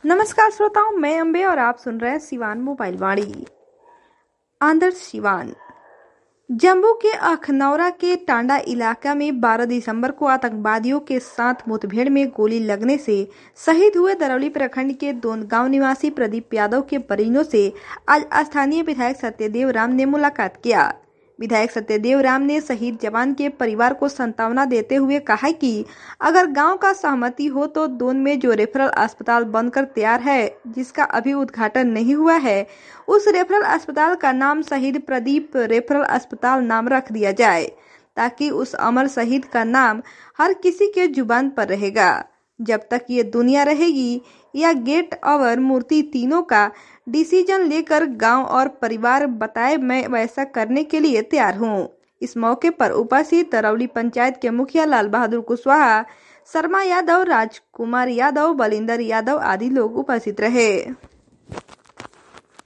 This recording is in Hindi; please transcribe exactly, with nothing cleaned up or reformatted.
नमस्कार श्रोताओं, मैं अम्बे और आप सुन रहे हैं सिवान मोबाइल वाणी। आदर्श सिवान। जम्मू के अखनौरा के टांडा इलाका में बारह दिसंबर को आतंकवादियों के साथ मुठभेड़ में गोली लगने से शहीद हुए दरौली प्रखंड के दोनगांव निवासी प्रदीप यादव के परिजनों से आज स्थानीय विधायक सत्यदेव राम ने मुलाकात किया। विधायक सत्यदेव राम ने शहीद जवान के परिवार को सांत्वना देते हुए कहा कि अगर गांव का सहमति हो तो दोन में जो रेफरल अस्पताल बनकर तैयार है, जिसका अभी उद्घाटन नहीं हुआ है, उस रेफरल अस्पताल का नाम शहीद प्रदीप रेफरल अस्पताल नाम रख दिया जाए, ताकि उस अमर शहीद का नाम हर किसी के जुबान पर रहेगा। जब तक ये दुनिया रहेगी, या गेट और मूर्ति तीनों का डिसीजन लेकर गांव और परिवार बताए, मैं वैसा करने के लिए तैयार हूं। इस मौके पर उपस्थित दरौली पंचायत के मुखिया लाल बहादुर कुशवाहा, शर्मा यादव, राजकुमार यादव, बलिंदर यादव आदि लोग उपस्थित रहे।